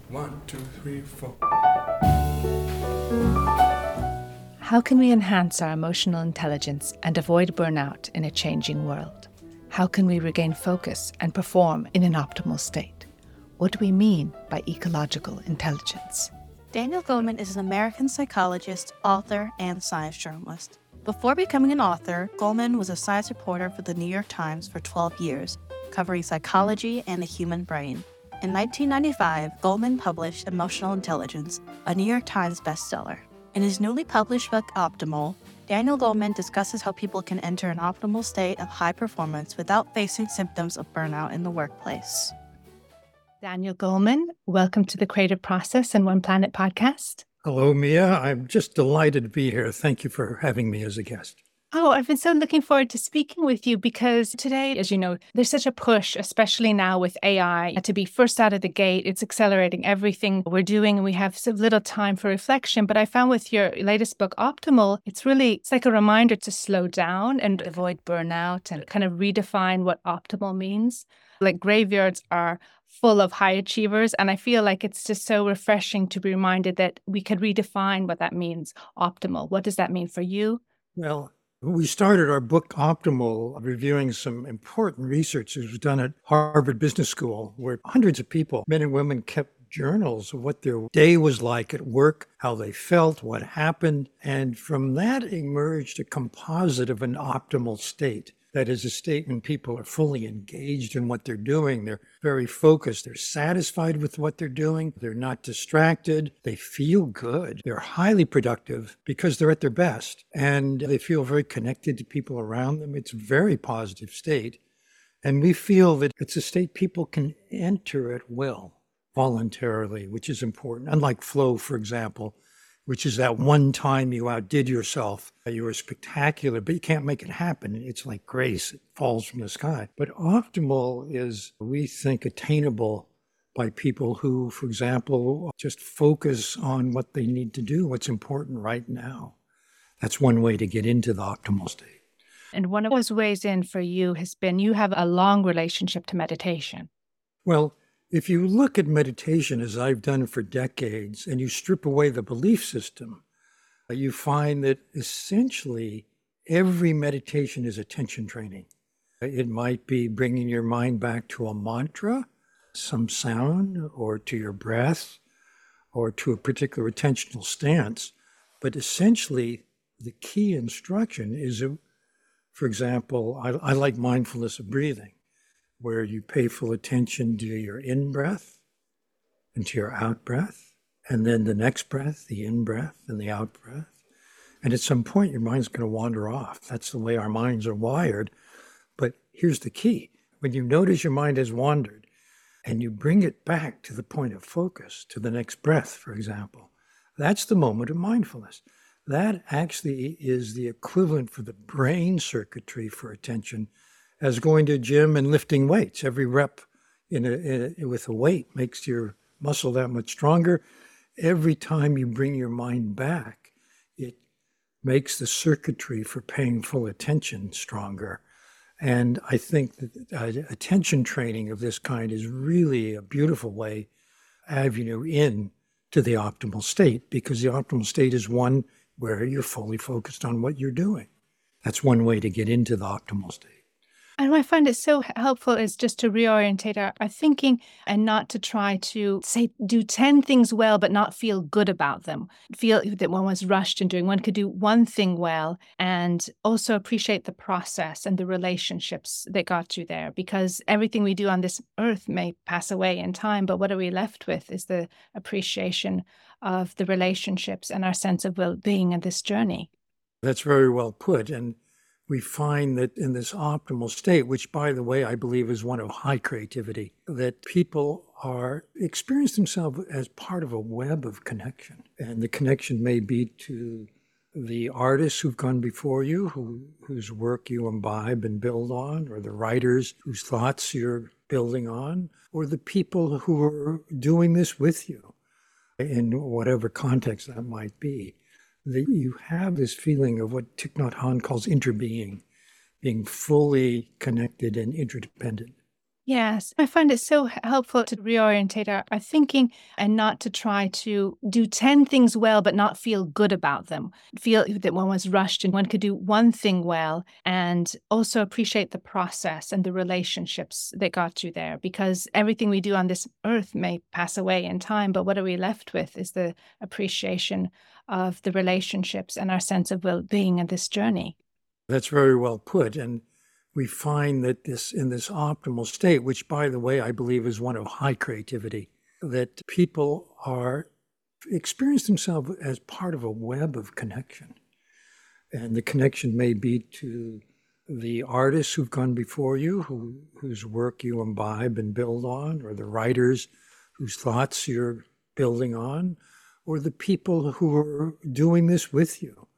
One, two, three, four. How can we enhance our emotional intelligence and avoid burnout in a changing world? How can we regain focus and perform in an optimal state? What do we mean by ecological intelligence? Daniel Goleman is an American psychologist, author, and science journalist. Before becoming an author, Goleman was a science reporter for the New York Times for 12 years, covering psychology and the human brain. In 1995, Goleman published Emotional Intelligence, a New York Times bestseller. In his newly published book, Optimal, Daniel Goleman discusses how people can enter an optimal state of high performance without facing symptoms of burnout in the workplace. Daniel Goleman, welcome to the Creative Process and One Planet podcast. Hello, Mia. I'm just delighted to be here. Thank you for having me as a guest. Oh, I've been so looking forward to speaking with you because today, as you know, there's such a push, especially now with AI, to be first out of the gate. It's accelerating everything we're doing, and we have so little time for reflection. But I found with your latest book, Optimal, it's like a reminder to slow down and avoid burnout and kind of redefine what optimal means. Like graveyards are full of high achievers, and I feel like it's just so refreshing to be reminded that we could redefine what that means, optimal. What does that mean for you? Well, we started our book Optimal reviewing some important research that was done at Harvard Business School, where hundreds of people, men and women, kept journals of what their day was like at work, how they felt, what happened. And from that emerged a composite of an optimal state. That is a state when people are fully engaged in what they're doing. They're very focused. They're satisfied with what they're doing. They're not distracted. They feel good. They're highly productive because they're at their best. And they feel very connected to people around them. It's a very positive state. And we feel that it's a state people can enter at will, voluntarily, which is important. Unlike flow, for example, which is that one time you outdid yourself. You were spectacular, but you can't make it happen. It's like grace. It falls from the sky. But optimal is, we think, attainable by people who, for example, just focus on what they need to do, what's important right now. That's one way to get into the optimal state. And one of those ways in for you has been you have a long relationship to meditation. Well, if you look at meditation, as I've done for decades, and you strip away the belief system, you find that essentially every meditation is attention training. It might be bringing your mind back to a mantra, some sound, or to your breath, or to a particular attentional stance. But essentially, the key instruction is, for example, I like mindfulness of breathing, where you pay full attention to your in-breath and to your out-breath, and then the next breath, the in-breath and the out-breath. And at some point, your mind's going to wander off. That's the way our minds are wired. But here's the key. When you notice your mind has wandered and you bring it back to the point of focus, to the next breath, for example, that's the moment of mindfulness. That actually is the equivalent for the brain circuitry for attention as going to a gym and lifting weights. Every rep with a weight makes your muscle that much stronger. Every time you bring your mind back, it makes the circuitry for paying full attention stronger. And I think that attention training of this kind is really a beautiful avenue in to the optimal state, because the optimal state is one where you're fully focused on what you're doing. That's one way to get into the optimal state. And what I find it so helpful is just to reorientate our thinking and not to try to say, do 10 things well, but not feel good about them. Feel that one was rushed in doing. One could do one thing well and also appreciate the process and the relationships that got you there, because everything we do on this earth may pass away in time, but what are we left with is the appreciation of the relationships and our sense of well-being in this journey. That's very well put. And we find that in this optimal state, which, by the way, I believe is one of high creativity, that people are experience themselves as part of a web of connection. And the connection may be to the artists who've gone before you, whose work you imbibe and build on, or the writers whose thoughts you're building on, or the people who are doing this with you in whatever context that might be. That you have this feeling of what Thich Nhat Hanh calls interbeing, being fully connected and interdependent. Yes, I find it so helpful to reorientate our thinking and not to try to do 10 things well, but not feel good about them. Feel that one was rushed and one could do one thing well, and also appreciate the process and the relationships that got you there. Because everything we do on this earth may pass away in time, but what are we left with is the appreciation of the relationships and our sense of well being in this journey. That's very well put. And we find that in this optimal state, which by the way, I believe is one of high creativity, that people are experience themselves as part of a web of connection. And the connection may be to the artists who've gone before you, whose work you imbibe and build on, or the writers whose thoughts you're building on, or the people who are doing this with you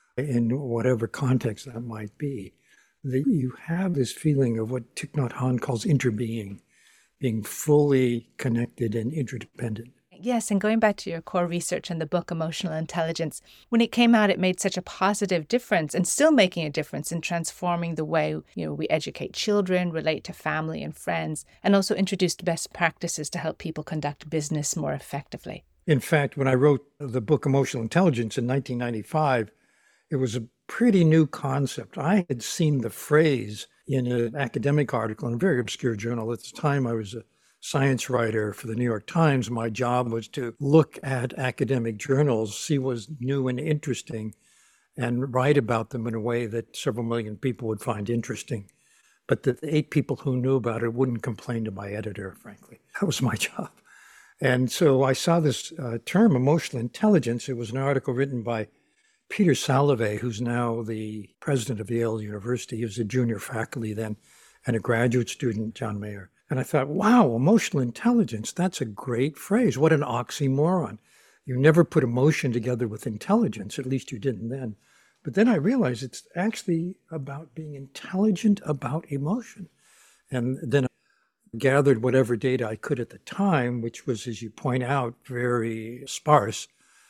in whatever context that might be. That you have this feeling of what Thich Nhat Hanh calls interbeing, being fully connected and interdependent. Yes, and going back to your core research in the book Emotional Intelligence, when it came out, it made such a positive difference and still making a difference in transforming the way, we educate children, relate to family and friends, and also introduced best practices to help people conduct business more effectively. In fact, when I wrote the book Emotional Intelligence in 1995, it was a pretty new concept. I had seen the phrase in an academic article in a very obscure journal. At the time, I was a science writer for the New York Times. My job was to look at academic journals, see what was new and interesting, and write about them in a way that several million people would find interesting. But the 8 people who knew about it wouldn't complain to my editor, frankly. That was my job. And so I saw this term, emotional intelligence. It was an article written by Peter Salovey, who's now the president of Yale University. He was a junior faculty then, and a graduate student, John Mayer. And I thought, wow, emotional intelligence, that's a great phrase. What an oxymoron. You never put emotion together with intelligence, at least you didn't then. But then I realized it's actually about being intelligent about emotion. And then I gathered whatever data I could at the time, which was, as you point out, very sparse.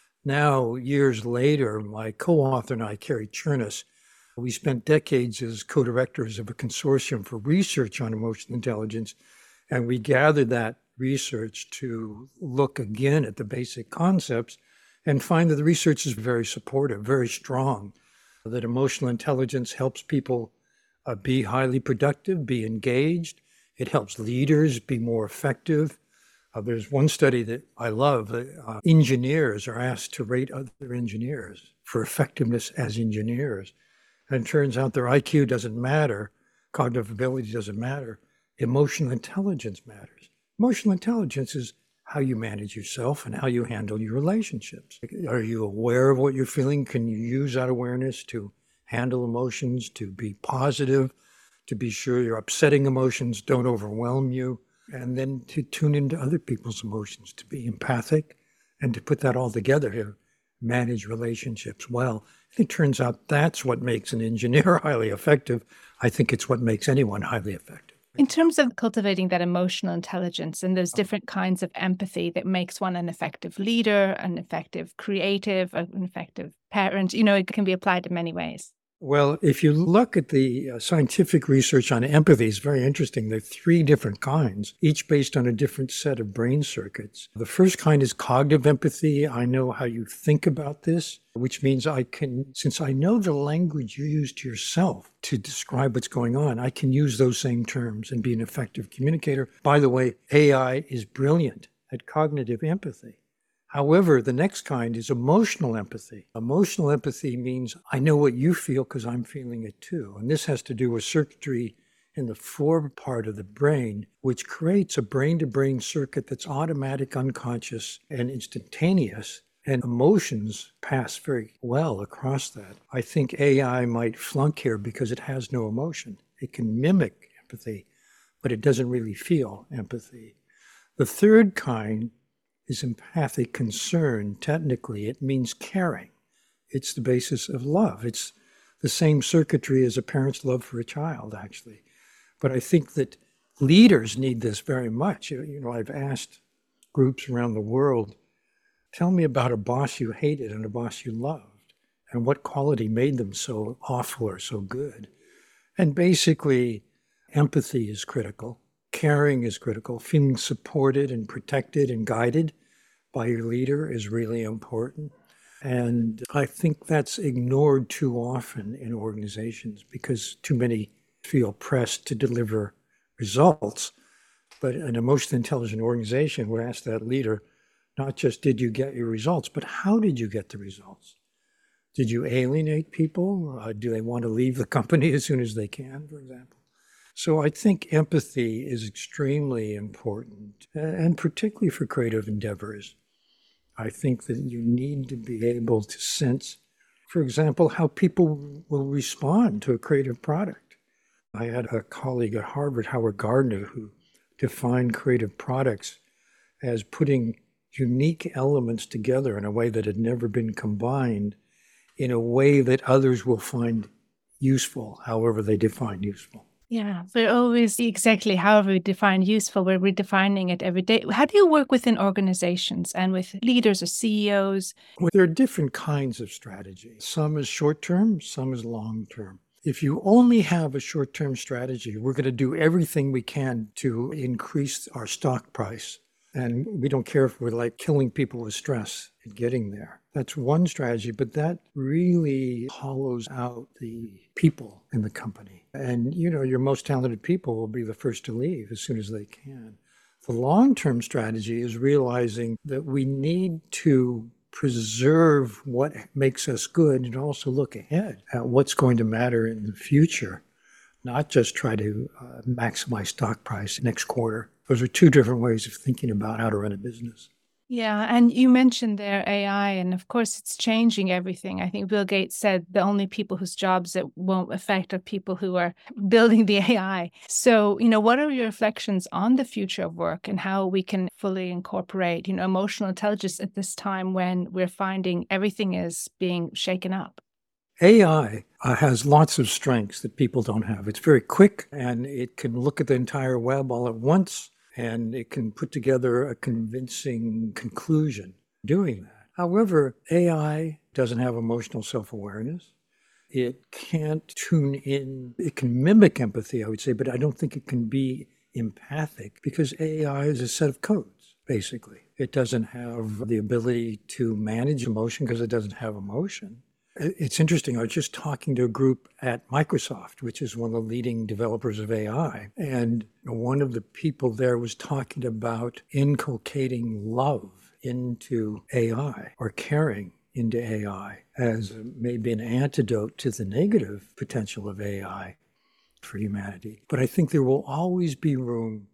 Now, years later, my co-author and I, Carrie Chernis, we spent decades as co-directors of a consortium for research on emotional intelligence, and we gathered that research to look again at the basic concepts and find that the research is very supportive, very strong, that emotional intelligence helps people be highly productive, be engaged. It helps leaders be more effective. There's one study that I love. Engineers are asked to rate other engineers for effectiveness as engineers. And it turns out their IQ doesn't matter. Cognitive ability doesn't matter. Emotional intelligence matters. Emotional intelligence is how you manage yourself and how you handle your relationships. Are you aware of what you're feeling? Can you use that awareness to handle emotions, to be positive, to be sure your upsetting emotions don't overwhelm you? And then to tune into other people's emotions, to be empathic, and to put that all together here, manage relationships well. It turns out that's what makes an engineer highly effective. I think it's what makes anyone highly effective. In terms of cultivating that emotional intelligence and those different kinds of empathy that makes one an effective leader, an effective creative, an effective parent, it can be applied in many ways. Well, if you look at the scientific research on empathy, it's very interesting. There are 3 different kinds, each based on a different set of brain circuits. The first kind is cognitive empathy. I know how you think about this, which means since I know the language you use to yourself to describe what's going on, I can use those same terms and be an effective communicator. By the way, AI is brilliant at cognitive empathy. However, the next kind is emotional empathy. Emotional empathy means I know what you feel because I'm feeling it too. And this has to do with circuitry in the forward part of the brain, which creates a brain-to-brain circuit that's automatic, unconscious, and instantaneous. And emotions pass very well across that. I think AI might flunk here because it has no emotion. It can mimic empathy, but it doesn't really feel empathy. The third kind is empathic concern. Technically, it means caring. It's the basis of love. It's the same circuitry as a parent's love for a child, actually. But I think that leaders need this very much. I've asked groups around the world, tell me about a boss you hated and a boss you loved, and what quality made them so awful or so good. And basically, empathy is critical. caring is critical. Feeling supported and protected and guided by your leader is really important. And I think that's ignored too often in organizations because too many feel pressed to deliver results. But an emotionally intelligent organization would ask that leader, not just did you get your results, but how did you get the results? Did you alienate people? Do they want to leave the company as soon as they can, for example? So I think empathy is extremely important, and particularly for creative endeavors. I think that you need to be able to sense, for example, how people will respond to a creative product. I had a colleague at Harvard, Howard Gardner, who defined creative products as putting unique elements together in a way that had never been combined, in a way that others will find useful, however they define useful. Yeah, we're always exactly however we define useful, we're redefining it every day. How do you work within organizations and with leaders or CEOs? Well, there are different kinds of strategy. Some is short-term, some is long-term. If you only have a short-term strategy, we're going to do everything we can to increase our stock price. And we don't care if we're like killing people with stress and getting there. That's one strategy, but that really hollows out the people in the company. And, your most talented people will be the first to leave as soon as they can. The long-term strategy is realizing that we need to preserve what makes us good and also look ahead at what's going to matter in the future, not just try to maximize stock price next quarter. Those are two different ways of thinking about how to run a business. Yeah, and you mentioned there AI, and of course it's changing everything. I think Bill Gates said the only people whose jobs it won't affect are people who are building the AI. So, what are your reflections on the future of work and how we can fully incorporate, emotional intelligence at this time when we're finding everything is being shaken up? AI has lots of strengths that people don't have. It's very quick, and it can look at the entire web all at once, and it can put together a convincing conclusion doing that. However, AI doesn't have emotional self-awareness. It can't tune in. It can mimic empathy, I would say, but I don't think it can be empathic because AI is a set of codes, basically. It doesn't have the ability to manage emotion because it doesn't have emotion. It's interesting. I was just talking to a group at Microsoft, which is one of the leading developers of AI. And one of the people there was talking about inculcating love into AI or caring into AI as maybe an antidote to the negative potential of AI for humanity. But I think there will always be room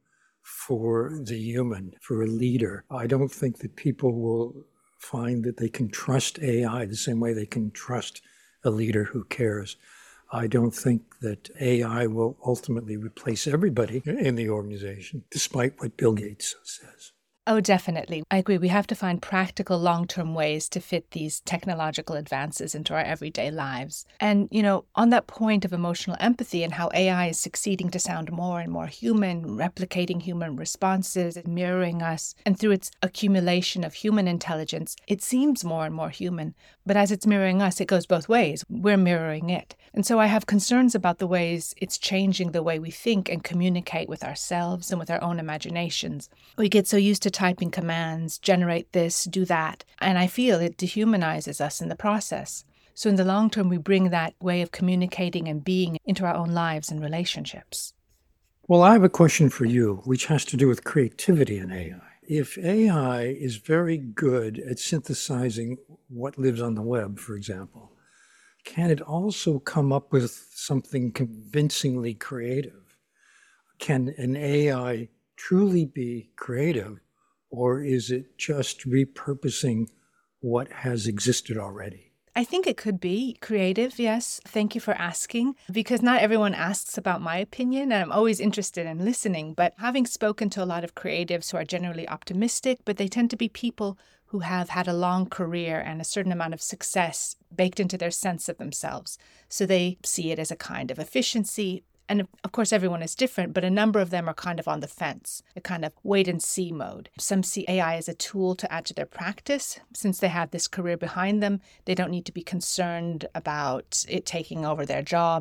for the human, for a leader. I don't think that people will find that they can trust AI the same way they can trust a leader who cares. I don't think that AI will ultimately replace everybody in the organization, despite what Bill Gates says. Oh, definitely. I agree. We have to find practical long-term ways to fit these technological advances into our everyday lives. And, on that point of emotional empathy and how AI is succeeding to sound more and more human, replicating human responses and mirroring us, and through its accumulation of human intelligence, it seems more and more human. But as it's mirroring us, it goes both ways. We're mirroring it. And so I have concerns about the ways it's changing the way we think and communicate with ourselves and with our own imaginations. We get so used to typing commands, generate this, do that, and I feel it dehumanizes us in the process. So in the long term, we bring that way of communicating and being into our own lives and relationships. Well, I have a question for you, which has to do with creativity in AI. If AI is very good at synthesizing what lives on the web, for example, can it also come up with something convincingly creative? Can an AI truly be creative, or is it just repurposing what has existed already? I think it could be creative, yes. Thank you for asking, because not everyone asks about my opinion, and I'm always interested in listening. But having spoken to a lot of creatives who are generally optimistic, but they tend to be people who have had a long career and a certain amount of success baked into their sense of themselves. So they see it as a kind of efficiency. And of course, everyone is different, but a number of them are kind of on the fence, a kind of wait and see mode. Some see AI as a tool to add to their practice. Since they have this career behind them, they don't need to be concerned about it taking over their job.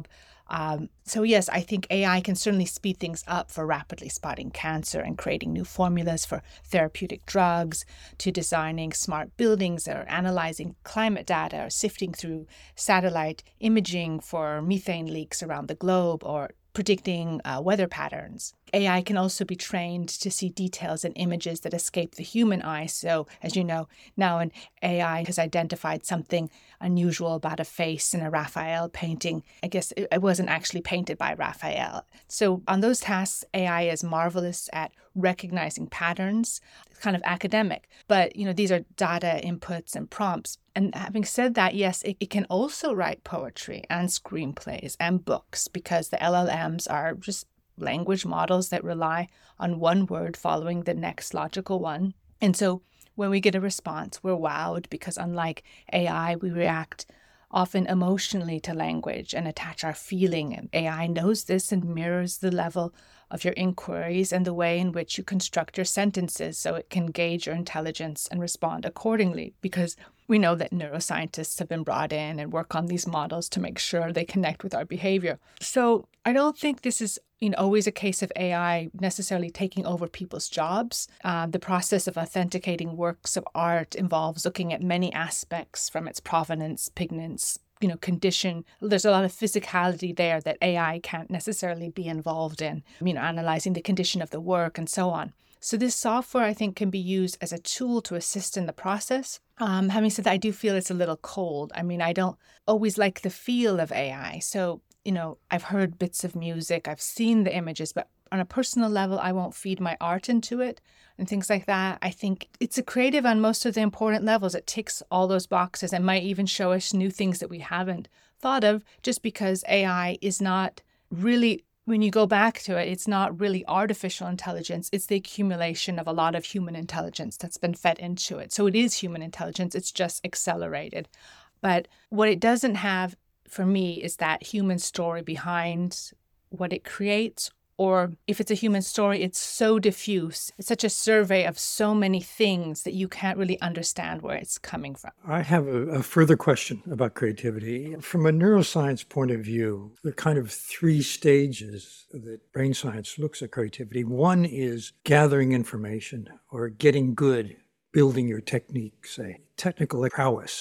So yes, I think AI can certainly speed things up for rapidly spotting cancer and creating new formulas for therapeutic drugs, to designing smart buildings or analyzing climate data or sifting through satellite imaging for methane leaks around the globe or predicting weather patterns. AI can also be trained to see details in images that escape the human eye. So, as you know, now an AI has identified something unusual about a face in a Raphael painting. I guess it wasn't actually painted by Raphael. So, on those tasks, AI is marvelous at recognizing patterns. It's kind of academic, but these are data inputs and prompts. And having said that, yes, it can also write poetry and screenplays and books because the LLMs are just language models that rely on one word following the next logical one. And so when we get a response, we're wowed because unlike AI, we react often emotionally to language and attach our feeling. And AI knows this and mirrors the level of your inquiries and the way in which you construct your sentences so it can gauge your intelligence and respond accordingly, because we know that neuroscientists have been brought in and work on these models to make sure they connect with our behavior. So I don't think this is always a case of AI necessarily taking over people's jobs. The process of authenticating works of art involves looking at many aspects from its provenance, pigments, condition. There's a lot of physicality there that AI can't necessarily be involved in, analyzing the condition of the work and so on. So this software, I think, can be used as a tool to assist in the process. Having said that, I do feel it's a little cold. I don't always like the feel of AI. So, I've heard bits of music, I've seen the images, but on a personal level, I won't feed my art into it and things like that. I think it's a creative on most of the important levels. It ticks all those boxes and might even show us new things that we haven't thought of, just because AI is not really, when you go back to it, it's not really artificial intelligence. It's the accumulation of a lot of human intelligence that's been fed into it. So it is human intelligence. It's just accelerated. But what it doesn't have for me is that human story behind what it creates. Or if it's a human story, it's so diffuse. It's such a survey of so many things that you can't really understand where it's coming from. I have a further question about creativity. From a neuroscience point of view, there are kind of three stages that brain science looks at creativity. One is gathering information or getting good, building your technique, say, technical prowess.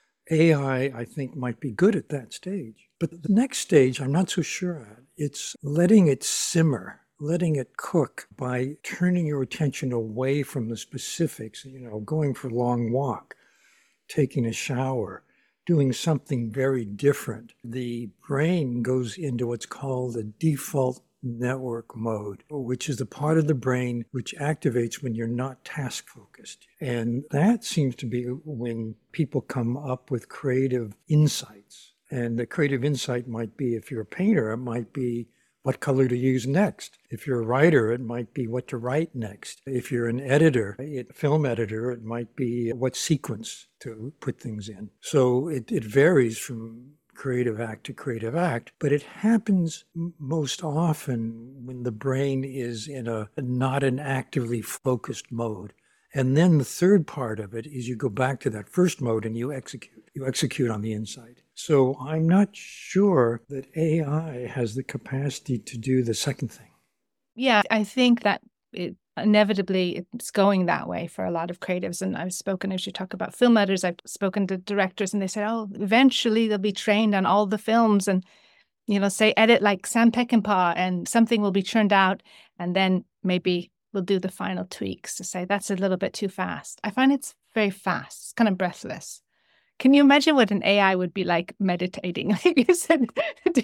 AI, I think, might be good at that stage. But the next stage, I'm not so sure at. It's letting it simmer, letting it cook by turning your attention away from the specifics, going for a long walk, taking a shower, doing something very different. The brain goes into what's called the default network mode, which is the part of the brain which activates when you're not task focused. And that seems to be when people come up with creative insights. And the creative insight might be, if you're a painter, it might be what color to use next. If you're a writer, it might be what to write next. If you're an editor, a film editor, it might be what sequence to put things in. So it varies from creative act to creative act, but it happens most often when the brain is in a not an actively focused mode. And then the third part of it is you go back to that first mode and you execute on the insight. So I'm not sure that AI has the capacity to do the second thing. Yeah, I think that inevitably it's going that way for a lot of creatives. And I've spoken, as you talk about film editors, I've spoken to directors and they said, oh, eventually they'll be trained on all the films and, say edit like Sam Peckinpah and something will be churned out. And then maybe we'll do the final tweaks to say that's a little bit too fast. I find it's very fast. It's kind of breathless. Can you imagine what an AI would be like meditating? Like you said, they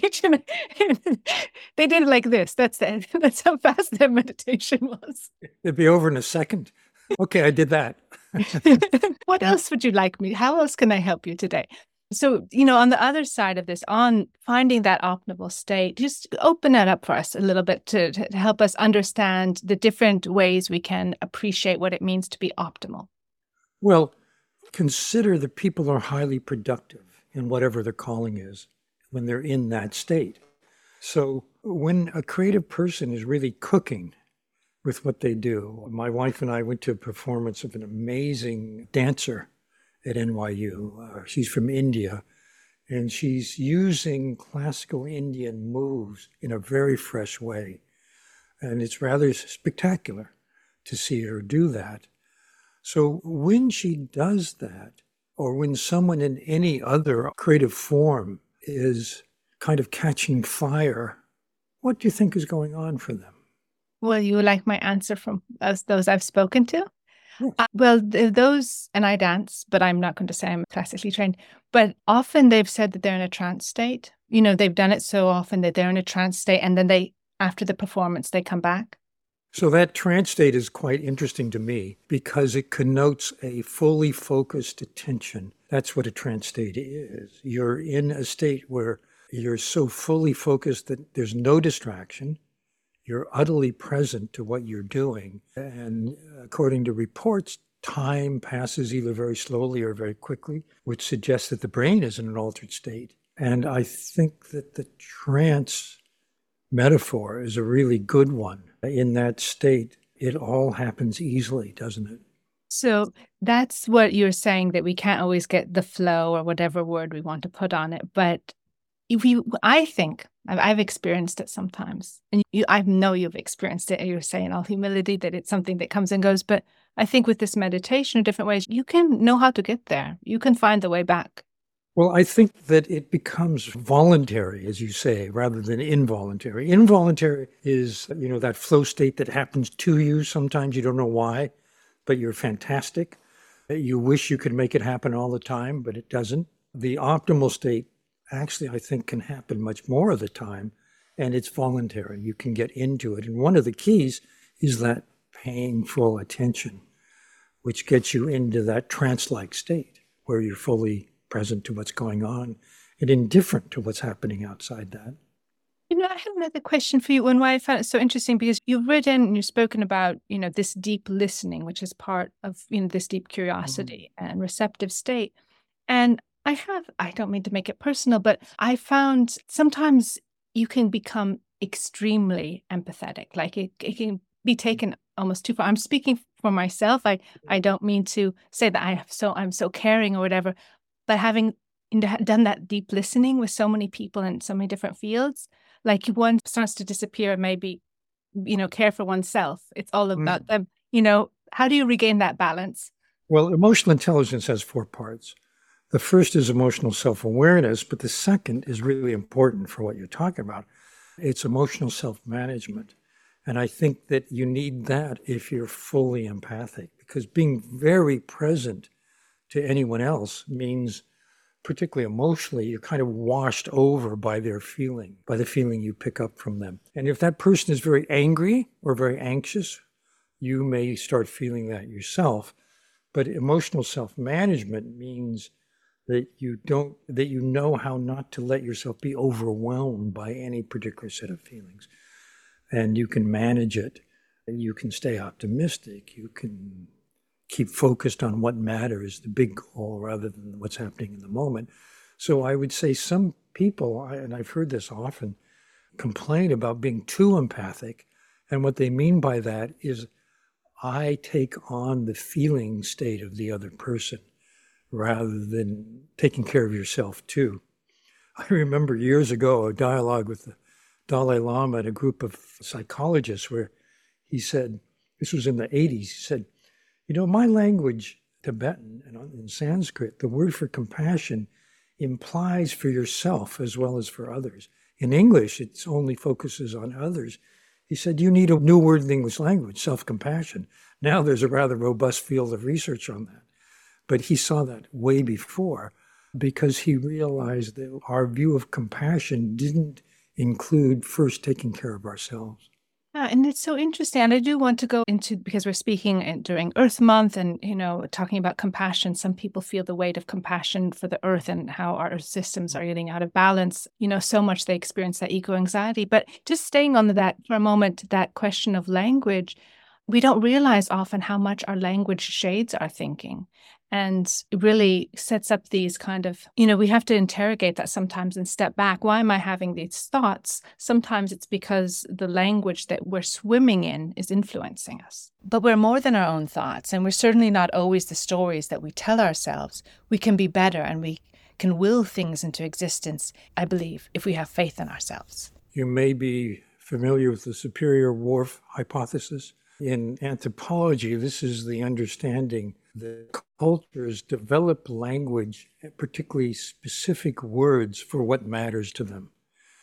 did it like this. That's how fast their meditation was. It'd be over in a second. Okay, I did that. What else would you like me? How else can I help you today? So, on the other side of this, on finding that optimal state, just open it up for us a little bit to help us understand the different ways we can appreciate what it means to be optimal. Well, consider that people are highly productive in whatever their calling is when they're in that state. So when a creative person is really cooking with what they do, my wife and I went to a performance of an amazing dancer at NYU. She's from India, And she's using classical Indian moves in a very fresh way. And it's rather spectacular to see her do that. So when she does that, or when someone in any other creative form is kind of catching fire, what do you think is going on for them? Well, you like my answer from those I've spoken to? Yes. Those, and I dance, but I'm not going to say I'm classically trained. But often they've said that they're in a trance state. They've done it so often that they're in a trance state, and then after the performance, they come back. So that trance state is quite interesting to me because it connotes a fully focused attention. That's what a trance state is. You're in a state where you're so fully focused that there's no distraction. You're utterly present to what you're doing. And according to reports, time passes either very slowly or very quickly, which suggests that the brain is in an altered state. And I think that the trance metaphor is a really good one. In that state, it all happens easily, doesn't it? So that's what you're saying, that we can't always get the flow or whatever word we want to put on it. But I think I've experienced it sometimes. And I know you've experienced it. You're saying all humility that it's something that comes and goes. But I think with this meditation in different ways, you can know how to get there. You can find the way back. Well, I think that it becomes voluntary, as you say, rather than involuntary. Involuntary is, that flow state that happens to you. Sometimes you don't know why, but you're fantastic. You wish you could make it happen all the time, but it doesn't. The optimal state actually, I think, can happen much more of the time, and it's voluntary. You can get into it. And one of the keys is that painful attention, which gets you into that trance-like state where you're fully present to what's going on and indifferent to what's happening outside that. I have another question for you, and why I found it so interesting, because you've written and you've spoken about, this deep listening, which is part of, this deep curiosity and receptive state. And I don't mean to make it personal, but I found sometimes you can become extremely empathetic. Like it can be taken almost too far. I'm speaking for myself. I don't mean to say that I'm so caring or whatever, but having done that deep listening with so many people in so many different fields, like one starts to disappear, maybe, care for oneself. It's all about them. How do you regain that balance? Well, emotional intelligence has 4 parts. The first is emotional self-awareness, but the second is really important for what you're talking about. It's emotional self-management. And I think that you need that if you're fully empathic, because being very present to anyone else means, particularly emotionally, you're kind of washed over by their feeling, by the feeling you pick up from them. And if that person is very angry or very anxious, you may start feeling that yourself. But emotional self-management means that you know how not to let yourself be overwhelmed by any particular set of feelings. And you can manage it. You can stay optimistic. You can keep focused on what matters, the big goal, rather than what's happening in the moment. So I would say some people, and I've heard this often, complain about being too empathic. And what they mean by that is I take on the feeling state of the other person rather than taking care of yourself too. I remember years ago a dialogue with the Dalai Lama and a group of psychologists where he said, this was in the 80s, he said, my language, Tibetan and in Sanskrit, the word for compassion implies for yourself as well as for others. In English, it only focuses on others. He said, you need a new word in the English language, self-compassion. Now there's a rather robust field of research on that. But he saw that way before because he realized that our view of compassion didn't include first taking care of ourselves. Yeah, and it's so interesting. And I do want to go into, because we're speaking during Earth Month and, talking about compassion. Some people feel the weight of compassion for the earth and how our systems are getting out of balance. So much they experience that ego anxiety. But just staying on that for a moment, that question of language, we don't realize often how much our language shades our thinking. And it really sets up these kind of, we have to interrogate that sometimes and step back. Why am I having these thoughts? Sometimes it's because the language that we're swimming in is influencing us. But we're more than our own thoughts, and we're certainly not always the stories that we tell ourselves. We can be better, and we can will things into existence, I believe, if we have faith in ourselves. You may be familiar with the Superior-Whorf hypothesis. In anthropology, this is the understanding that cultures develop language, particularly specific words for what matters to them.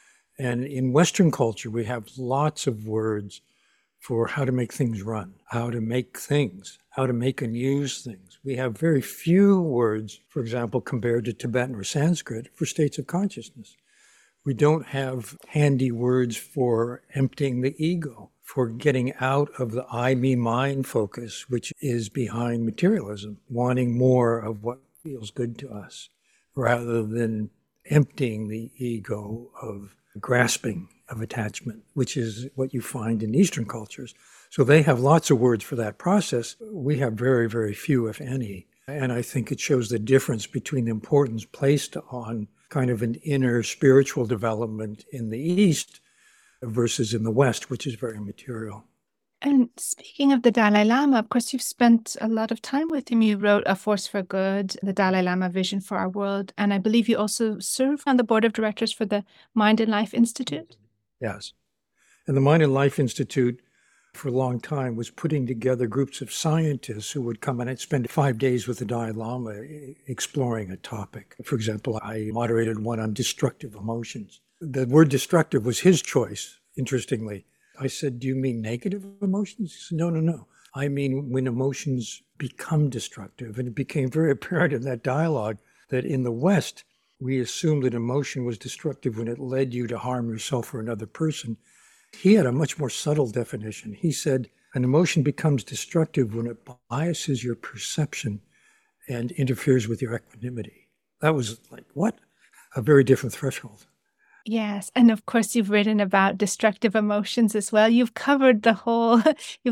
And in Western culture, we have lots of words for how to make things run, how to make things, how to make and use things. We have very few words, for example, compared to Tibetan or Sanskrit, for states of consciousness. We don't have handy words for emptying the ego, for getting out of the I, me, mine focus, which is behind materialism, wanting more of what feels good to us, rather than emptying the ego of grasping, of attachment, which is what you find in Eastern cultures. So they have lots of words for that process. We have very, very few, if any. And I think it shows the difference between the importance placed on kind of an inner spiritual development in the East versus in the West, which is very material. And speaking of the Dalai Lama, of course, you've spent a lot of time with him. You wrote A Force for Good, the Dalai Lama Vision for Our World. And I believe you also serve on the board of directors for the Mind and Life Institute. Yes. And the Mind and Life Institute, for a long time, was putting together groups of scientists who would come in and spend 5 days with the Dalai Lama exploring a topic. For example, I moderated one on destructive emotions. The word destructive was his choice, interestingly. I said, do you mean negative emotions? He said, no. I mean when emotions become destructive. And it became very apparent in that dialogue that in the West, we assumed that emotion was destructive when it led you to harm yourself or another person. He had a much more subtle definition. He said, an emotion becomes destructive when it biases your perception and interferes with your equanimity. That was like, what? A very different threshold. Yes. And of course, you've written about destructive emotions as well. You've covered the whole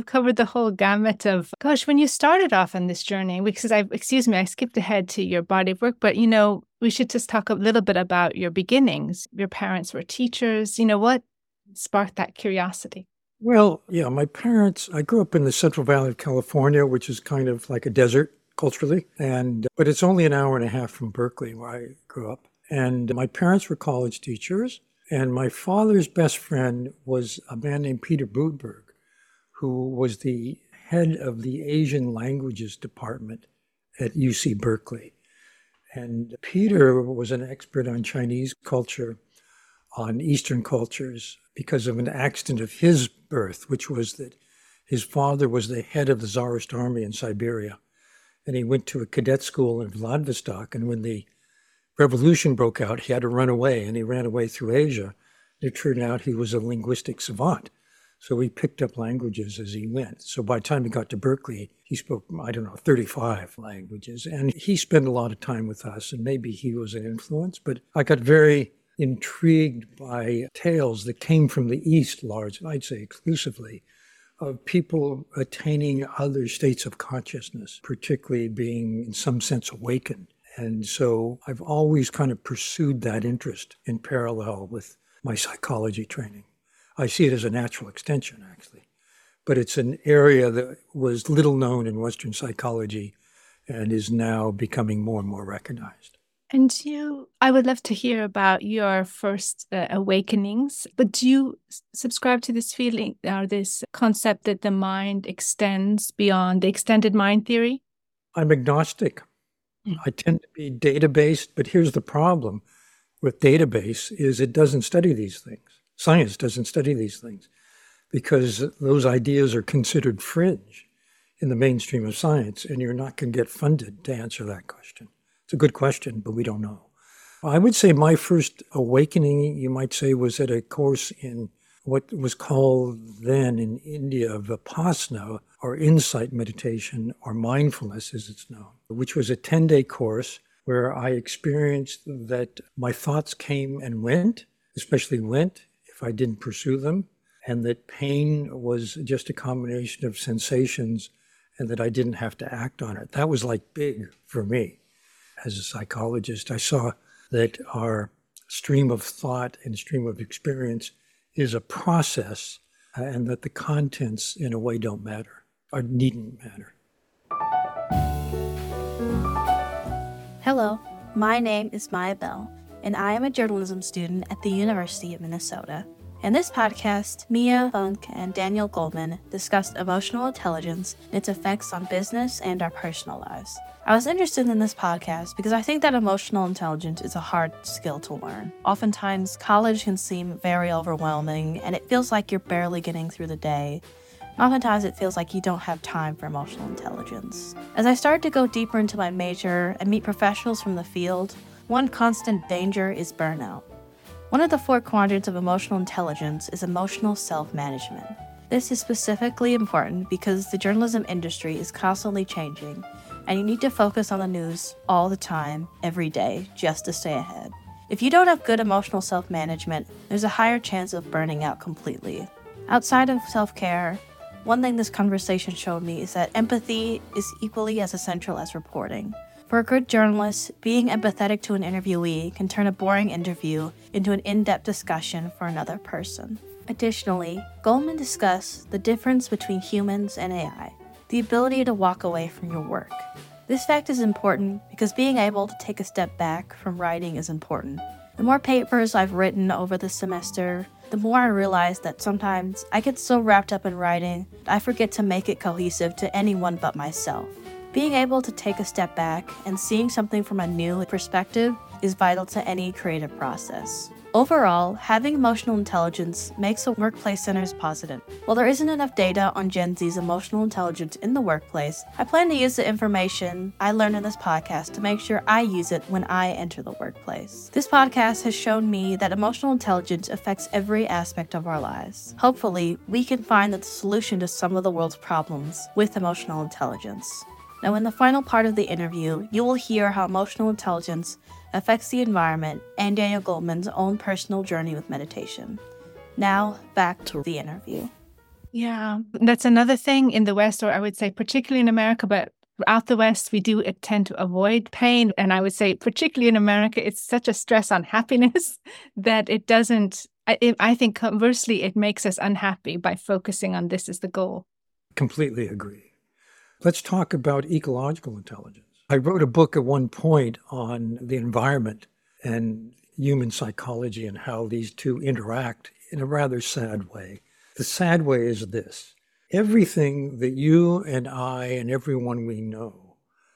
gamut of, gosh, when you started off on this journey, because I skipped ahead to your body of work, but, we should just talk a little bit about your beginnings. Your parents were teachers. What sparked that curiosity? Well, yeah, my parents, I grew up in the Central Valley of California, which is kind of like a desert culturally, but it's only an hour and a half from Berkeley where I grew up. And my parents were college teachers, and my father's best friend was a man named Peter Budberg, who was the head of the Asian Languages Department at UC Berkeley. And Peter was an expert on Chinese culture, on Eastern cultures, because of an accident of his birth, which was that his father was the head of the Tsarist army in Siberia. And he went to a cadet school in Vladivostok, and when the revolution broke out, he had to run away, and he ran away through Asia. It turned out he was a linguistic savant. So he picked up languages as he went. So by the time he got to Berkeley, he spoke, 35 languages. And he spent a lot of time with us, and maybe he was an influence. But I got very intrigued by tales that came from the East, largely, I'd say exclusively, of people attaining other states of consciousness, particularly being in some sense awakened. And so I've always kind of pursued that interest in parallel with my psychology training. I see it as a natural extension, actually. But it's an area that was little known in Western psychology and is now becoming more and more recognized. And I would love to hear about your first awakenings, but do you subscribe to this feeling or this concept that the mind extends beyond the extended mind theory? I'm agnostic. I tend to be data-based, but here's the problem with database is it doesn't study these things. Science doesn't study these things because those ideas are considered fringe in the mainstream of science, and you're not going to get funded to answer that question. It's a good question, but we don't know. I would say my first awakening, you might say, was at a course in what was called then in India Vipassana, or insight meditation, or mindfulness as it's known, which was a 10-day course where I experienced that my thoughts came and went, especially went if I didn't pursue them, and that pain was just a combination of sensations and that I didn't have to act on it. That was like big for me. As a psychologist, I saw that our stream of thought and stream of experience is a process, and that the contents, in a way, don't matter, or needn't matter. Hello, My name is Maya Bell, and I am a journalism student at the University of Minnesota. In this podcast, Mia Funk and Daniel Goldman discussed emotional intelligence and its effects on business and our personal lives. I was interested in this podcast because I think that emotional intelligence is a hard skill to learn. Oftentimes, college can seem very overwhelming, and it feels like you're barely getting through the day. Oftentimes, it feels like you don't have time for emotional intelligence. As I started to go deeper into my major and meet professionals from the field, one constant danger is burnout. One of the 4 quadrants of emotional intelligence is emotional self-management. This is specifically important because the journalism industry is constantly changing, and you need to focus on the news all the time, every day, just to stay ahead. If you don't have good emotional self-management, there's a higher chance of burning out completely. Outside of self-care, one thing this conversation showed me is that empathy is equally as essential as reporting. For a good journalist, being empathetic to an interviewee can turn a boring interview into an in-depth discussion for another person. Additionally, Goldman discussed the difference between humans and AI, the ability to walk away from your work. This fact is important because being able to take a step back from writing is important. The more papers I've written over the semester, the more I realize that sometimes I get so wrapped up in writing, I forget to make it cohesive to anyone but myself. Being able to take a step back and seeing something from a new perspective is vital to any creative process. Overall, having emotional intelligence makes the workplace centers positive. While there isn't enough data on Gen Z's emotional intelligence in the workplace, I plan to use the information I learned in this podcast to make sure I use it when I enter the workplace. This podcast has shown me that emotional intelligence affects every aspect of our lives. Hopefully, we can find the solution to some of the world's problems with emotional intelligence. Now, in the final part of the interview, you will hear how emotional intelligence affects the environment and Daniel Goldman's own personal journey with meditation. Now, back to the interview. Yeah, that's another thing in the West, or I would say particularly in America, but out the West, we do tend to avoid pain. And I would say particularly in America, it's such a stress on happiness that it doesn't, I think conversely, it makes us unhappy by focusing on this as the goal. Completely agree. Let's talk about ecological intelligence. I wrote a book at one point on the environment and human psychology and how these two interact in a rather sad way. The sad way is this: everything that you and I and everyone we know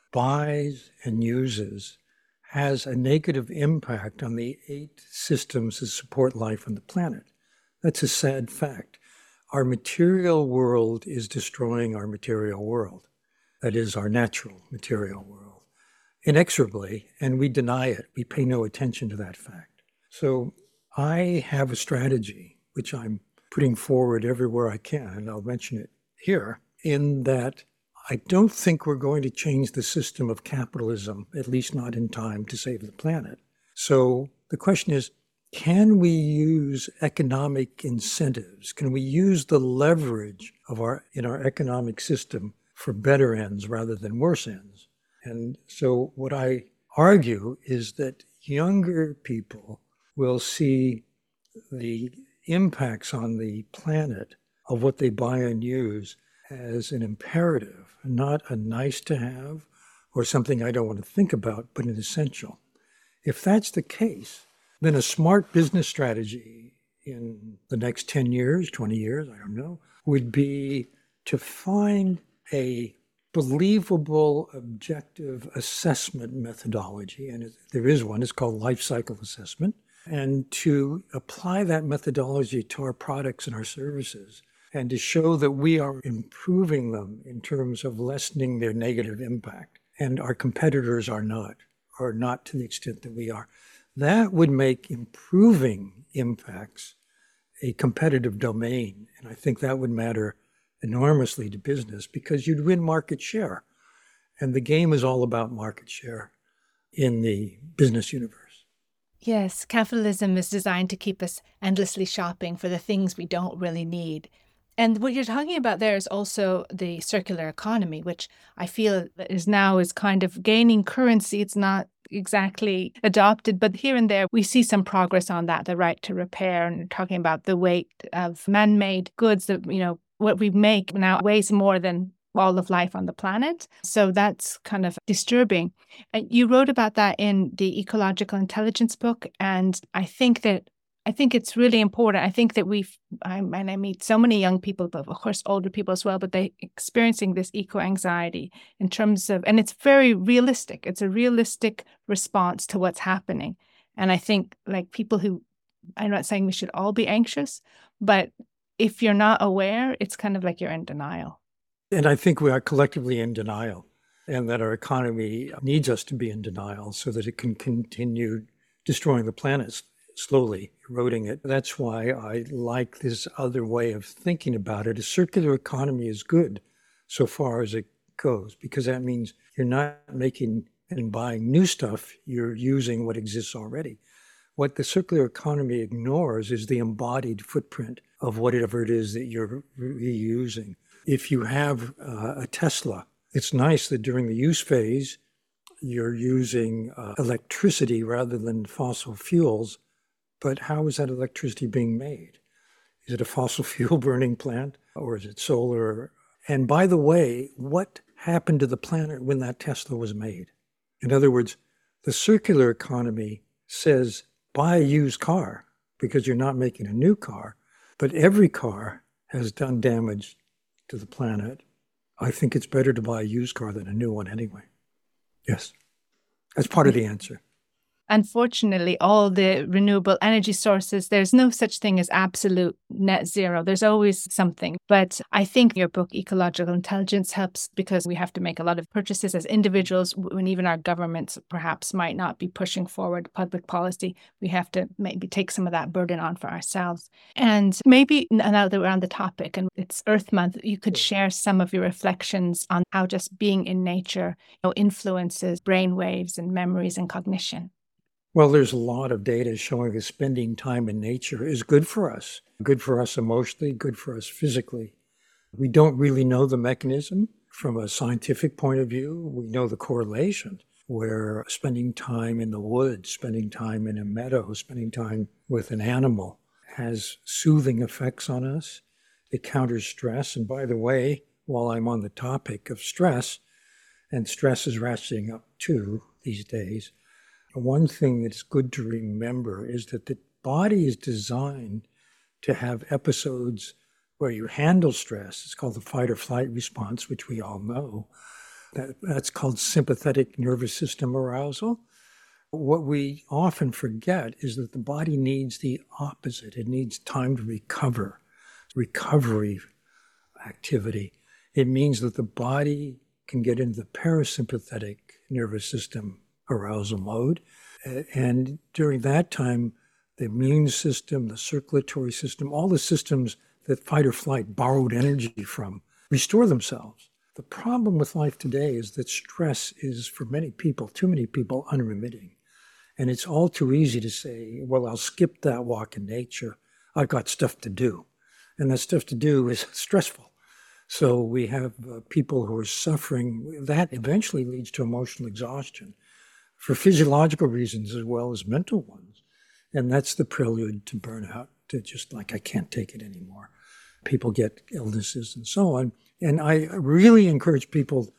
buys and uses has a negative impact on the 8 systems that support life on the planet. That's a sad fact. Our material world is destroying our material world. That is our natural material world, inexorably, and we deny it. We pay no attention to that fact. So I have a strategy, which I'm putting forward everywhere I can, and I'll mention it here, in that I don't think we're going to change the system of capitalism, at least not in time, to save the planet. So the question is, can we use economic incentives? Can we use the leverage in our economic system for better ends rather than worse ends? And so what I argue is that younger people will see the impacts on the planet of what they buy and use as an imperative, not a nice to have or something I don't want to think about, but an essential. If that's the case, then a smart business strategy in the next 10 years, 20 years, I don't know, would be to find a believable, objective assessment methodology, and there is one, it's called life cycle assessment, and to apply that methodology to our products and our services, and to show that we are improving them in terms of lessening their negative impact, and our competitors are not, or not to the extent that we are. That would make improving impacts a competitive domain, and I think that would matter enormously to business because you'd win market share. And the game is all about market share in the business universe. Yes, capitalism is designed to keep us endlessly shopping for the things we don't really need. And what you're talking about there is also the circular economy, which I feel is kind of gaining currency. It's not exactly adopted, but here and there we see some progress on that, the right to repair, and talking about the weight of man-made goods that, what we make now weighs more than all of life on the planet. So that's kind of disturbing. And you wrote about that in the Ecological Intelligence book, and I think it's really important. I think that I meet so many young people, but of course older people as well, but they experiencing this eco-anxiety in terms of, and it's very realistic. It's a realistic response to what's happening. And I think like people who, I'm not saying we should all be anxious, but if you're not aware, it's kind of like you're in denial. And I think we are collectively in denial, and that our economy needs us to be in denial so that it can continue destroying the planet, slowly eroding it. That's why I like this other way of thinking about it. A circular economy is good so far as it goes, because that means you're not making and buying new stuff, you're using what exists already. What the circular economy ignores is the embodied footprint of whatever it is that you're reusing. If you have a Tesla, it's nice that during the use phase, you're using electricity rather than fossil fuels. But how is that electricity being made? Is it a fossil fuel burning plant, or is it solar? And by the way, what happened to the planet when that Tesla was made? In other words, the circular economy says buy a used car because you're not making a new car, but every car has done damage to the planet. I think it's better to buy a used car than a new one anyway. Yes, that's part of the answer. Unfortunately, all the renewable energy sources, there's no such thing as absolute net zero. There's always something. But I think your book, Ecological Intelligence, helps because we have to make a lot of purchases as individuals, when even our governments perhaps might not be pushing forward public policy. We have to maybe take some of that burden on for ourselves. And maybe now that we're on the topic and it's Earth Month, you could share some of your reflections on how just being in nature, influences brain waves and memories and cognition. Well, there's a lot of data showing that spending time in nature is good for us emotionally, good for us physically. We don't really know the mechanism from a scientific point of view. We know the correlation where spending time in the woods, spending time in a meadow, spending time with an animal has soothing effects on us. It counters stress. And by the way, while I'm on the topic of stress, and stress is ratcheting up too these days, one thing that's good to remember is that the body is designed to have episodes where you handle stress. It's called the fight or flight response, which we all know. That's called sympathetic nervous system arousal. What we often forget is that the body needs the opposite. It needs time to recover, recovery activity. It means that the body can get into the parasympathetic nervous system arousal mode. And during that time, the immune system, the circulatory system, all the systems that fight or flight borrowed energy from restore themselves. The problem with life today is that stress is, for many people, too many people, unremitting. And it's all too easy to say, well, I'll skip that walk in nature. I've got stuff to do. And that stuff to do is stressful. So we have people who are suffering. That eventually leads to emotional exhaustion, for physiological reasons as well as mental ones. And that's the prelude to burnout, to just like, I can't take it anymore. People get illnesses and so on. And I really encourage people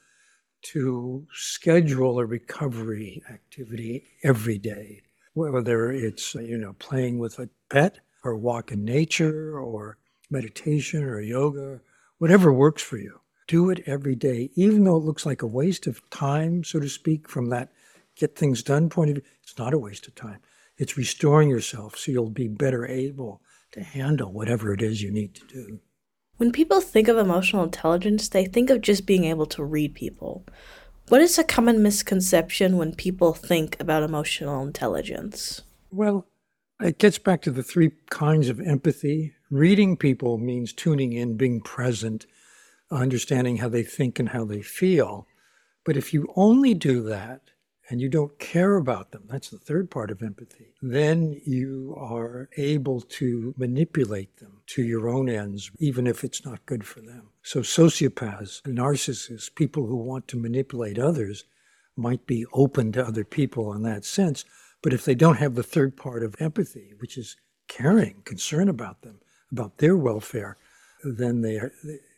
to schedule a recovery activity every day, whether it's, playing with a pet or walk in nature or meditation or yoga, whatever works for you. Do it every day, even though it looks like a waste of time, so to speak, from that get things done point of view. It's not a waste of time. It's restoring yourself so you'll be better able to handle whatever it is you need to do. When people think of emotional intelligence, they think of just being able to read people. What is a common misconception when people think about emotional intelligence? Well, it gets back to the three kinds of empathy. Reading people means tuning in, being present, understanding how they think and how they feel. But if you only do that, and you don't care about them, that's the third part of empathy, then you are able to manipulate them to your own ends, even if it's not good for them. So sociopaths, narcissists, people who want to manipulate others might be open to other people in that sense. But if they don't have the third part of empathy, which is caring, concern about them, about their welfare, then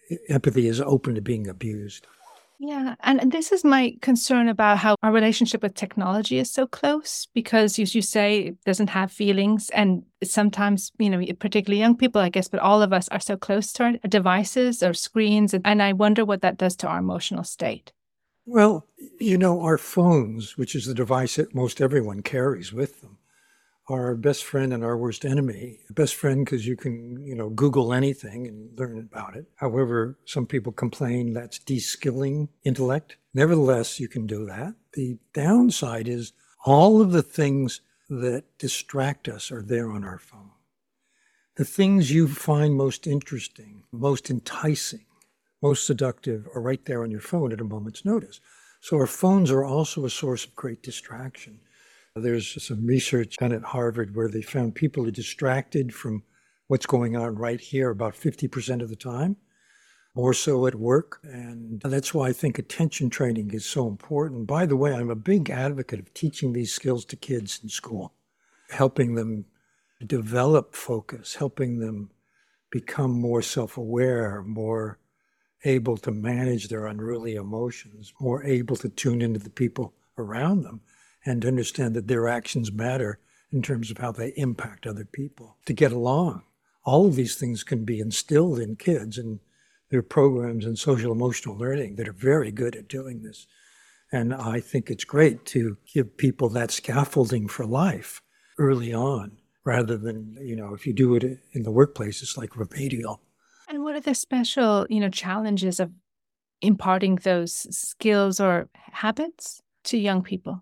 empathy is open to being abused. Yeah. And this is my concern about how our relationship with technology is so close because, as you say, it doesn't have feelings. And sometimes, particularly young people, I guess, but all of us are so close to our devices or screens. And I wonder what that does to our emotional state. Well, our phones, which is the device that most everyone carries with them, are our best friend and our worst enemy. Best friend because you can, Google anything and learn about it. However, some people complain that's de-skilling intellect. Nevertheless, you can do that. The downside is all of the things that distract us are there on our phone. The things you find most interesting, most enticing, most seductive are right there on your phone at a moment's notice. So our phones are also a source of great distraction. There's some research done at Harvard where they found people are distracted from what's going on right here about 50% of the time, more so at work. And that's why I think attention training is so important. By the way, I'm a big advocate of teaching these skills to kids in school, helping them develop focus, helping them become more self-aware, more able to manage their unruly emotions, more able to tune into the people around them and to understand that their actions matter in terms of how they impact other people, to get along. All of these things can be instilled in kids, and there are programs in social emotional learning that are very good at doing this. And I think it's great to give people that scaffolding for life early on, rather than, if you do it in the workplace, it's like remedial. And what are the special, challenges of imparting those skills or habits to young people?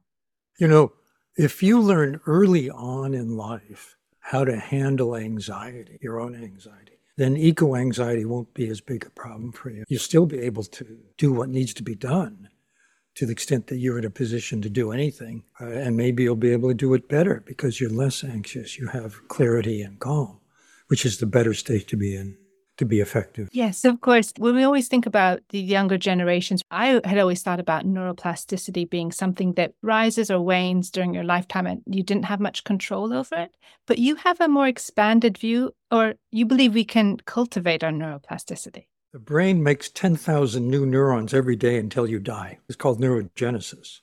If you learn early on in life how to handle anxiety, your own anxiety, then eco-anxiety won't be as big a problem for you. You'll still be able to do what needs to be done to the extent that you're in a position to do anything. And maybe you'll be able to do it better because you're less anxious. You have clarity and calm, which is the better state to be in to be effective. Yes, of course. When we always think about the younger generations, I had always thought about neuroplasticity being something that rises or wanes during your lifetime and you didn't have much control over it. But you have a more expanded view, or you believe we can cultivate our neuroplasticity. The brain makes 10,000 new neurons every day until you die. It's called neurogenesis.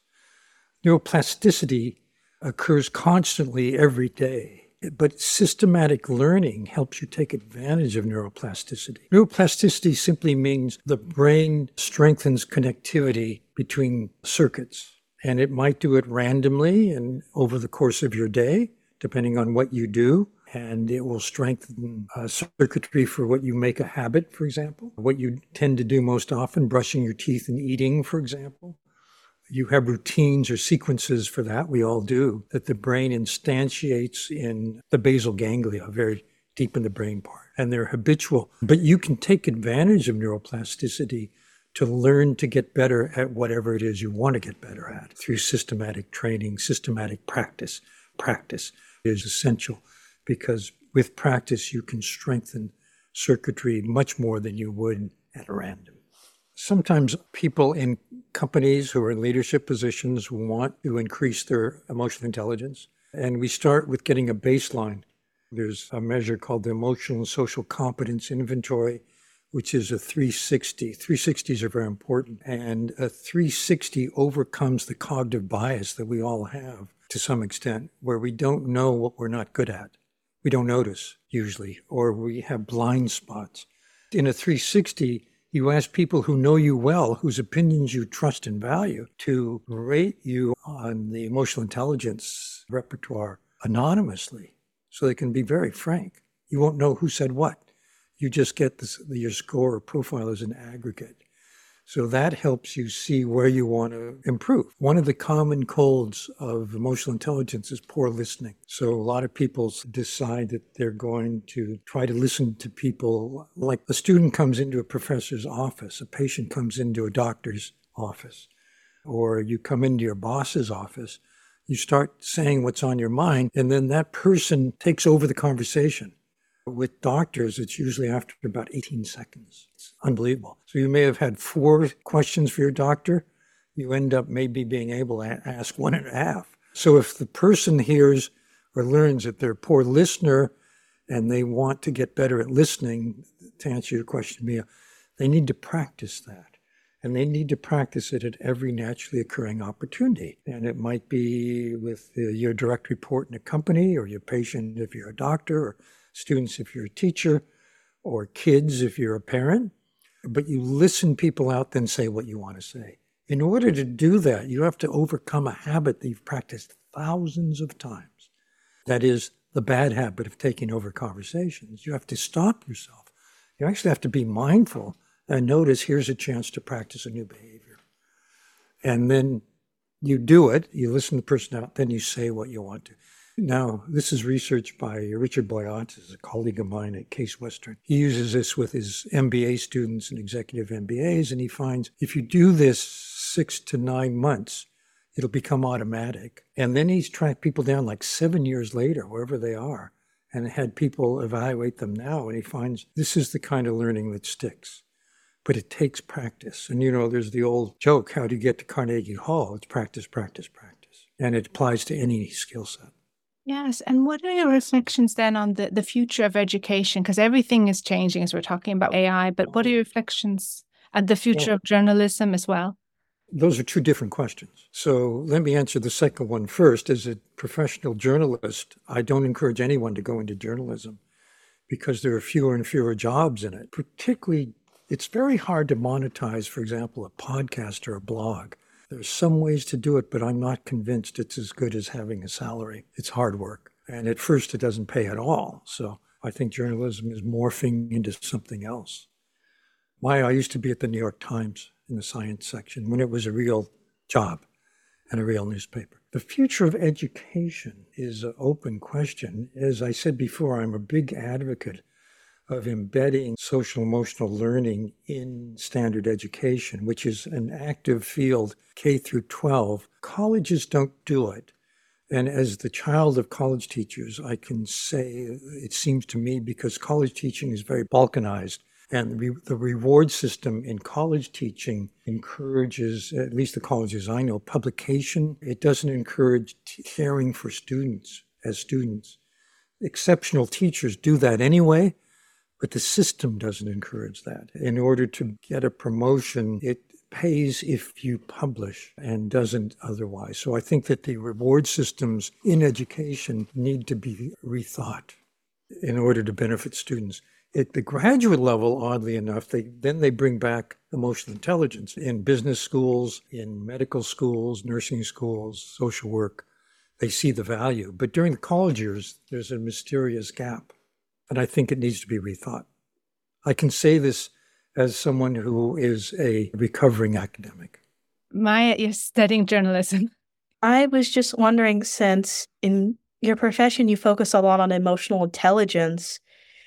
Neuroplasticity occurs constantly every day. But systematic learning helps you take advantage of neuroplasticity. Neuroplasticity simply means the brain strengthens connectivity between circuits. And it might do it randomly and over the course of your day, depending on what you do. And it will strengthen circuitry for what you make a habit, for example. What you tend to do most often, brushing your teeth and eating, for example. You have routines or sequences for that, we all do, that the brain instantiates in the basal ganglia, very deep in the brain part. And they're habitual. But you can take advantage of neuroplasticity to learn to get better at whatever it is you want to get better at through systematic training, systematic practice. Practice is essential because with practice you can strengthen circuitry much more than you would at random. Sometimes people in companies who are in leadership positions want to increase their emotional intelligence. And we start with getting a baseline. There's a measure called the Emotional and Social Competence Inventory, which is a 360. 360s are very important. And a 360 overcomes the cognitive bias that we all have to some extent, where we don't know what we're not good at. We don't notice, usually, or we have blind spots. In a 360, you ask people who know you well, whose opinions you trust and value, to rate you on the emotional intelligence repertoire anonymously, so they can be very frank. You won't know who said what. You just get your score or profile as an aggregate. So that helps you see where you want to improve. One of the common colds of emotional intelligence is poor listening. So a lot of people decide that they're going to try to listen to people, like a student comes into a professor's office, a patient comes into a doctor's office, or you come into your boss's office. You start saying what's on your mind, and then that person takes over the conversation. With doctors, it's usually after about 18 seconds. It's unbelievable. So you may have had 4 questions for your doctor. You end up maybe being able to ask 1.5. So if the person hears or learns that they're a poor listener and they want to get better at listening, to answer your question, Mia, They need to practice that. And they need to practice it at every naturally occurring opportunity. And it might be with your direct report in a company, or your patient if you're a doctor, or students if you're a teacher, or kids if you're a parent. But you listen people out, then say what you want to say. In order to do that, you have to overcome a habit that you've practiced thousands of times. That is the bad habit of taking over conversations. You have to stop yourself. You actually have to be mindful and notice, here's a chance to practice a new behavior. And then you do it, you listen to the person out, then you say what you want to. Now, this is research by Richard Boyant, who's a colleague of mine at Case Western. He uses this with his MBA students and executive MBAs, and he finds if you do this 6 to 9 months, it'll become automatic. And then he's tracked people down like 7 years later, wherever they are, and had people evaluate them now, and he finds this is the kind of learning that sticks. But it takes practice. And there's the old joke, how do you get to Carnegie Hall? It's practice, practice, practice. And it applies to any skill set. Yes. And what are your reflections then on the future of education? Because everything is changing as we're talking about AI, but what are your reflections on the future of journalism as well? Those are two different questions. So let me answer the second one first. As a professional journalist, I don't encourage anyone to go into journalism because there are fewer and fewer jobs in it. Particularly, it's very hard to monetize, for example, a podcast or a blog. There's some ways to do it, but I'm not convinced it's as good as having a salary. It's hard work. And at first, it doesn't pay at all. So I think journalism is morphing into something else. I used to be at the New York Times in the science section when it was a real job and a real newspaper. The future of education is an open question. As I said before, I'm a big advocate of embedding social emotional learning in standard education, which is an active field K through 12. Colleges don't do it. And as the child of college teachers, I can say it seems to me because college teaching is very balkanized, and the reward system in college teaching encourages, at least the colleges I know, publication. It doesn't encourage caring for students as students. Exceptional teachers do that anyway, but the system doesn't encourage that. In order to get a promotion, it pays if you publish and doesn't otherwise. So I think that the reward systems in education need to be rethought in order to benefit students. At the graduate level, oddly enough, they bring back emotional intelligence in business schools, in medical schools, nursing schools, social work. They see the value. But during the college years, there's a mysterious gap. And I think it needs to be rethought. I can say this as someone who is a recovering academic. Maya, you're studying journalism. I was just wondering, since in your profession you focus a lot on emotional intelligence,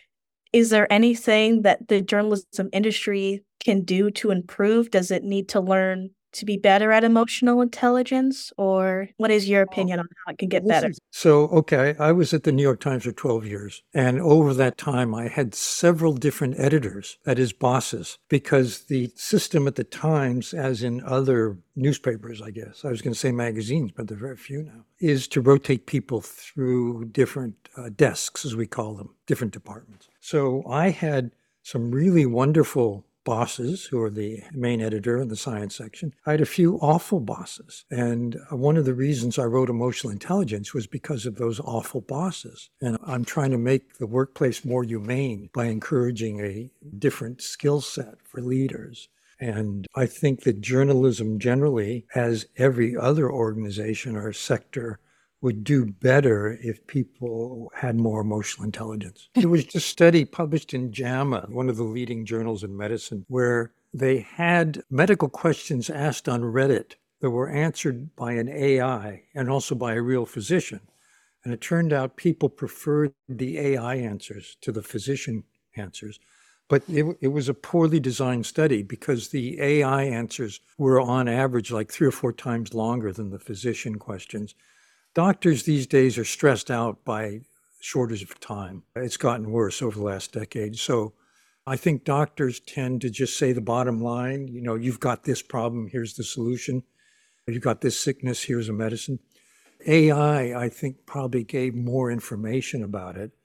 is there anything that the journalism industry can do to improve? Does it need to learn to be better at emotional intelligence? Or what is your opinion on how it can get better? Okay, I was at the New York Times for 12 years. And over that time, I had several different editors, that is bosses, because the system at the Times, as in other newspapers, I guess, I was going to say magazines, but there are very few now, is to rotate people through different desks, as we call them, different departments. So I had some really wonderful bosses who are the main editor in the science section. I had a few awful bosses. And one of the reasons I wrote Emotional Intelligence was because of those awful bosses. And I'm trying to make the workplace more humane by encouraging a different skill set for leaders. And I think that journalism generally, as every other organization or sector, would do better if people had more emotional intelligence. There was a study published in JAMA, one of the leading journals in medicine, where they had medical questions asked on Reddit that were answered by an AI and also by a real physician. And it turned out people preferred the AI answers to the physician answers. But it was a poorly designed study because the AI answers were on average like 3 or 4 times longer than the physician questions. Doctors these days are stressed out by shortage of time. It's gotten worse over the last decade. So I think doctors tend to just say the bottom line, you've got this problem, here's the solution. You've got this sickness, here's a medicine. AI, I think, probably gave more information about it,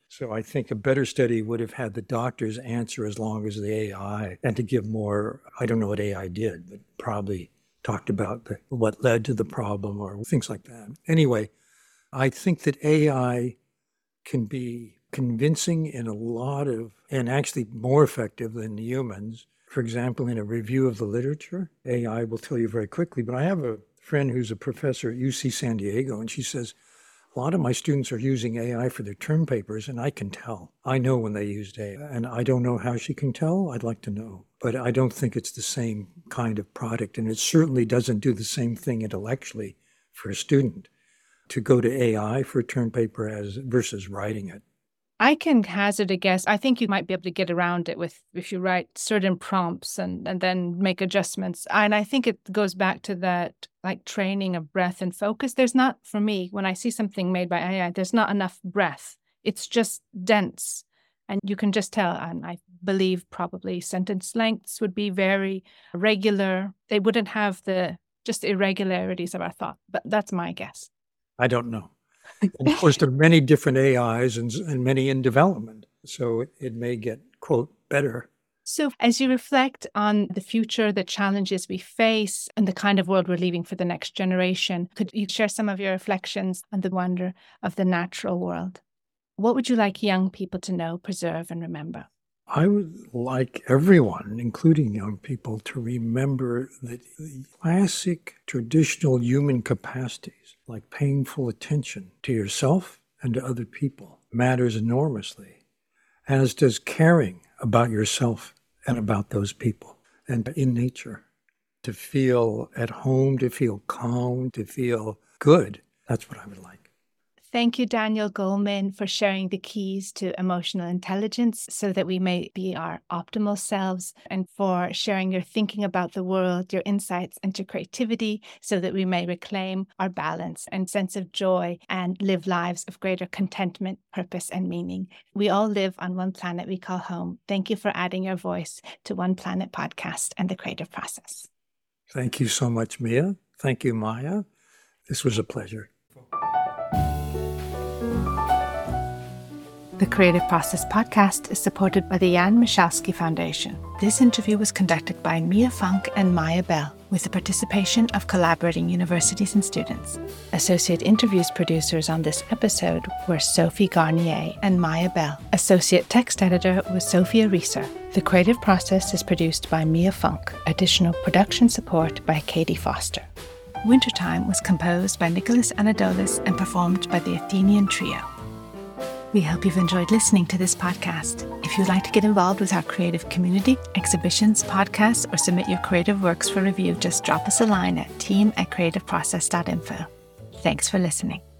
So I think a better study would have had the doctors answer as long as the AI and to give more, I don't know what AI did, but probably talked about what led to the problem or things like that. Anyway, I think that AI can be convincing in a lot of, and actually more effective than humans. For example, in a review of the literature, AI will tell you very quickly, but I have a friend who's a professor at UC San Diego, and she says, a lot of my students are using AI for their term papers, and I can tell. I know when they used AI, and I don't know how she can tell. I'd like to know. But I don't think it's the same kind of product, and it certainly doesn't do the same thing intellectually for a student to go to AI for a term paper versus writing it. I can hazard a guess. I think you might be able to get around it if you write certain prompts and then make adjustments. And I think it goes back to that like training of breath and focus. There's not, for me, when I see something made by AI, there's not enough breath. It's just dense. And you can just tell, and I believe probably sentence lengths would be very regular. They wouldn't have the just irregularities of our thought. But that's my guess. I don't know. And of course, there are many different AIs and many in development. So it may get, quote, better. So as you reflect on the future, the challenges we face, and the kind of world we're leaving for the next generation, could you share some of your reflections on the wonder of the natural world? What would you like young people to know, preserve, and remember? I would like everyone, including young people, to remember that the classic traditional human capacities, like paying full attention to yourself and to other people, matters enormously, as does caring about yourself and about those people. And in nature, to feel at home, to feel calm, to feel good, that's what I would like. Thank you, Daniel Goleman, for sharing the keys to emotional intelligence so that we may be our optimal selves, and for sharing your thinking about the world, your insights into creativity so that we may reclaim our balance and sense of joy and live lives of greater contentment, purpose, and meaning. We all live on one planet we call home. Thank you for adding your voice to One Planet Podcast and the creative process. Thank you so much, Mia. Thank you, Maya. This was a pleasure. The Creative Process Podcast is supported by the Jan Michalski Foundation. This interview was conducted by Mia Funk and Maya Bell, with the participation of collaborating universities and students. Associate interviews producers on this episode were Sophie Garnier and Maya Bell. Associate text editor was Sophia Rieser. The Creative Process is produced by Mia Funk. Additional production support by Katie Foster. Wintertime was composed by Nicholas Anadoulis and performed by the Athenian Trio. We hope you've enjoyed listening to this podcast. If you'd like to get involved with our creative community, exhibitions, podcasts, or submit your creative works for review, just drop us a line at team@creativeprocess.info. Thanks for listening.